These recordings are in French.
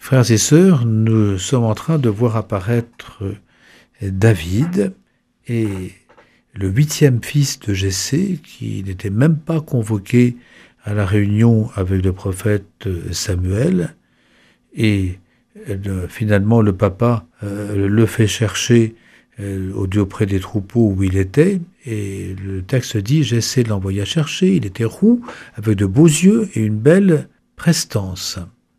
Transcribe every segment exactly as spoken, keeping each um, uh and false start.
Frères et sœurs, nous sommes en train de voir apparaître David et le huitième fils de Jessé, qui n'était même pas convoqué à la réunion avec le prophète Samuel. Et le, finalement, le papa euh, le fait chercher euh, auprès des troupeaux où il était. Et le texte dit, Jessé l'envoya chercher. Il était roux, avec de beaux yeux et une belle prestance.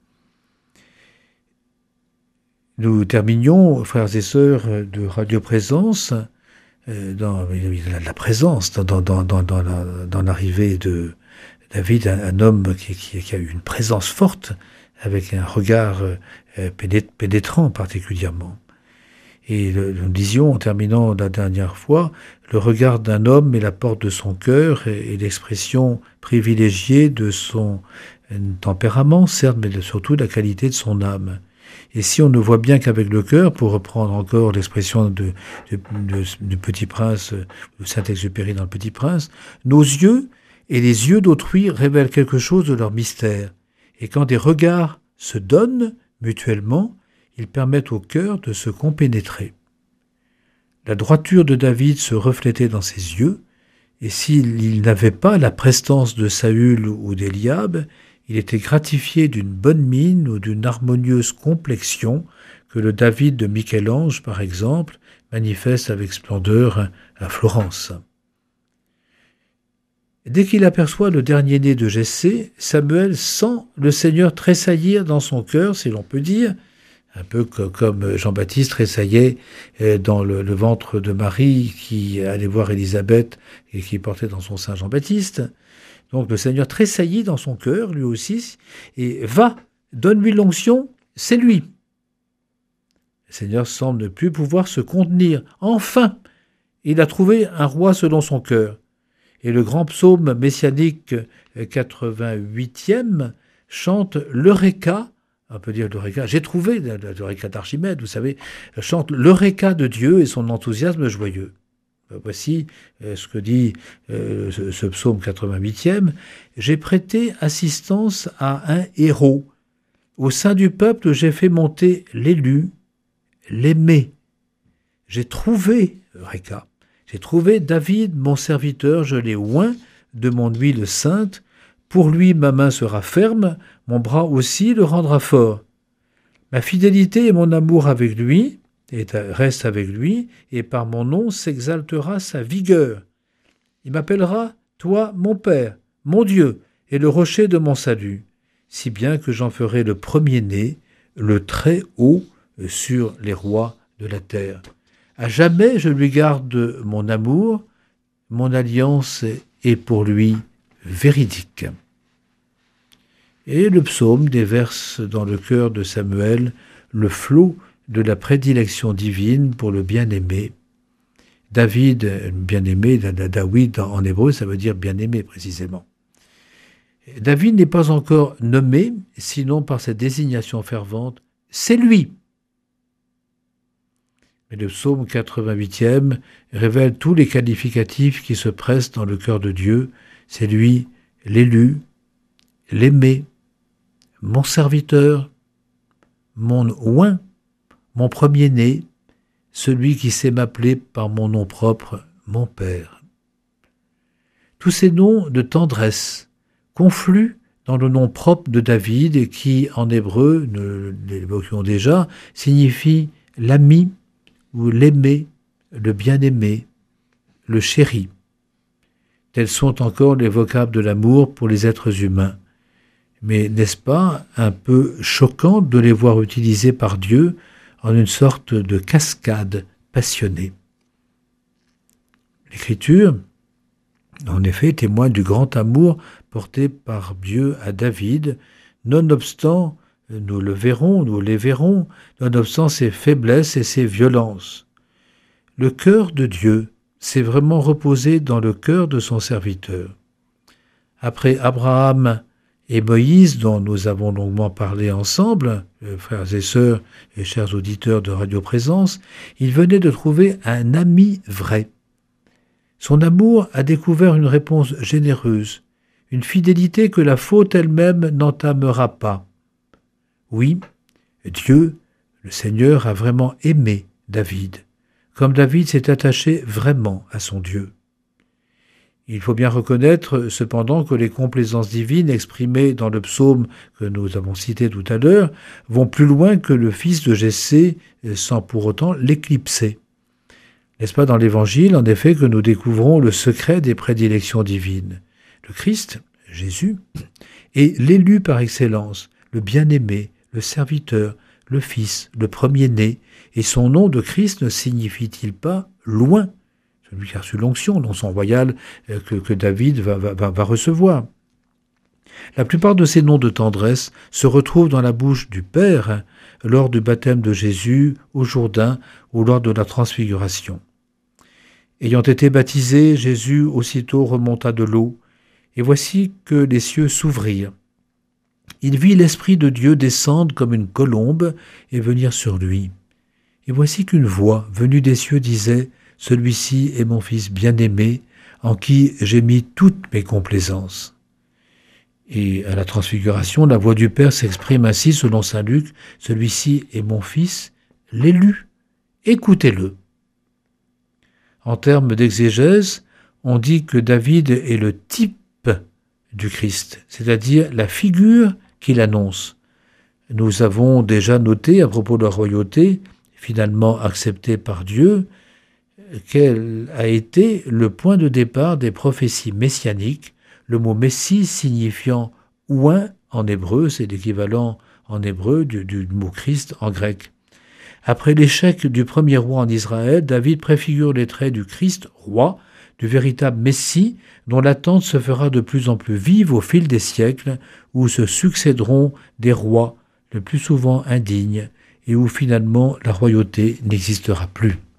Nous terminions, frères et sœurs de Radio Présence, euh, dans la présence, dans, dans, dans, dans, la, dans l'arrivée de David, un, un homme qui, qui, qui a eu une présence forte, avec un regard euh, pénétrant particulièrement. Et le, nous disions, en terminant la dernière fois, le regard d'un homme est la porte de son cœur et, et l'expression privilégiée de son euh, tempérament, certes, mais surtout la qualité de son âme. Et si on ne voit bien qu'avec le cœur, pour reprendre encore l'expression de, de, de, du Petit Prince, de Saint-Exupéry dans le Petit Prince, nos yeux et les yeux d'autrui révèlent quelque chose de leur mystère. Et quand des regards se donnent mutuellement, ils permettent au cœur de se compénétrer. La droiture de David se reflétait dans ses yeux, et s'il n'avait pas la prestance de Saül ou d'Éliab, il était gratifié d'une bonne mine ou d'une harmonieuse complexion que le David de Michel-Ange, par exemple, manifeste avec splendeur à Florence. Dès qu'il aperçoit le dernier-né de Jessé, Samuel sent le Seigneur tressaillir dans son cœur, si l'on peut dire, un peu comme Jean-Baptiste tressaillait dans le, le ventre de Marie qui allait voir Élisabeth et qui portait dans son sein Jean-Baptiste. Donc le Seigneur tressaillit dans son cœur, lui aussi, et va, donne-lui l'onction, c'est lui. Le Seigneur semble ne plus pouvoir se contenir. Enfin, il a trouvé un roi selon son cœur. Et le grand psaume messianique quatre-vingt-huitième chante l'Eureka, on peut dire l'Eureka, j'ai trouvé l'Eureka d'Archimède, vous savez, chante l'Eureka de Dieu et son enthousiasme joyeux. Voici ce que dit euh, ce, ce psaume quatre-vingt-huitième. « J'ai prêté assistance à un héros. Au sein du peuple, j'ai fait monter l'élu, l'aimé. J'ai trouvé, Eureka, j'ai trouvé David, mon serviteur, je l'ai oint de mon huile sainte. Pour lui, ma main sera ferme, mon bras aussi le rendra fort. Ma fidélité et mon amour avec lui, et reste avec lui, et par mon nom s'exaltera sa vigueur. Il m'appellera, toi, mon Père, mon Dieu, et le rocher de mon salut, si bien que j'en ferai le premier-né, le très haut sur les rois de la terre. À jamais je lui garde mon amour, mon alliance est pour lui véridique. » Et le psaume déverse dans le cœur de Samuel le flot de la prédilection divine pour le bien-aimé. David, bien-aimé, David en hébreu, ça veut dire bien-aimé précisément. David n'est pas encore nommé, sinon par cette désignation fervente, c'est lui. Mais le psaume quatre-vingt-huitième révèle tous les qualificatifs qui se pressent dans le cœur de Dieu. C'est lui, l'élu, l'aimé, mon serviteur, mon oint, mon premier-né, celui qui sait m'appeler par mon nom propre, mon Père. Tous ces noms de tendresse confluent dans le nom propre de David et qui, en hébreu, nous l'évoquions déjà, signifie l'ami ou l'aimé, le bien-aimé, le chéri. Tels sont encore les vocables de l'amour pour les êtres humains. Mais n'est-ce pas un peu choquant de les voir utilisés par Dieu en une sorte de cascade passionnée? L'Écriture, en effet, témoigne du grand amour porté par Dieu à David, nonobstant, nous le verrons, nous les verrons, nonobstant ses faiblesses et ses violences. Le cœur de Dieu s'est vraiment reposé dans le cœur de son serviteur. Après Abraham et Moïse, dont nous avons longuement parlé ensemble, frères et sœurs et chers auditeurs de Radio Présence, il venait de trouver un ami vrai. Son amour a découvert une réponse généreuse, une fidélité que la faute elle-même n'entamera pas. Oui, Dieu, le Seigneur, a vraiment aimé David, comme David s'est attaché vraiment à son Dieu. Il faut bien reconnaître cependant que les complaisances divines exprimées dans le psaume que nous avons cité tout à l'heure vont plus loin que le fils de Jessé sans pour autant l'éclipser. N'est-ce pas dans l'Évangile, en effet, que nous découvrons le secret des prédilections divines? Le Christ, Jésus, est l'élu par excellence, le bien-aimé, le serviteur, le Fils, le premier-né, et son nom de Christ ne signifie-t-il pas « loin », celui qui a reçu l'onction, l'onction royale que, que David va, va, va recevoir. La plupart de ces noms de tendresse se retrouvent dans la bouche du Père hein, lors du baptême de Jésus au Jourdain ou lors de la transfiguration. Ayant été baptisé, Jésus aussitôt remonta de l'eau, et voici que les cieux s'ouvrirent. Il vit l'Esprit de Dieu descendre comme une colombe et venir sur lui. Et voici qu'une voix venue des cieux disait « Celui-ci est mon Fils bien-aimé, en qui j'ai mis toutes mes complaisances. » Et à la transfiguration, la voix du Père s'exprime ainsi selon saint Luc « Celui-ci est mon Fils, l'élu, écoutez-le. » En termes d'exégèse, on dit que David est le type du Christ, c'est-à-dire la figure qu'il annonce. Nous avons déjà noté à propos de la royauté, finalement acceptée par Dieu, quel a été le point de départ des prophéties messianiques, le mot « messie » signifiant « oint » en hébreu, c'est l'équivalent en hébreu du, du mot « Christ » en grec. Après l'échec du premier roi en Israël, David préfigure les traits du Christ, roi, du véritable Messie, dont l'attente se fera de plus en plus vive au fil des siècles, où se succéderont des rois, le plus souvent indignes, et où finalement la royauté n'existera plus.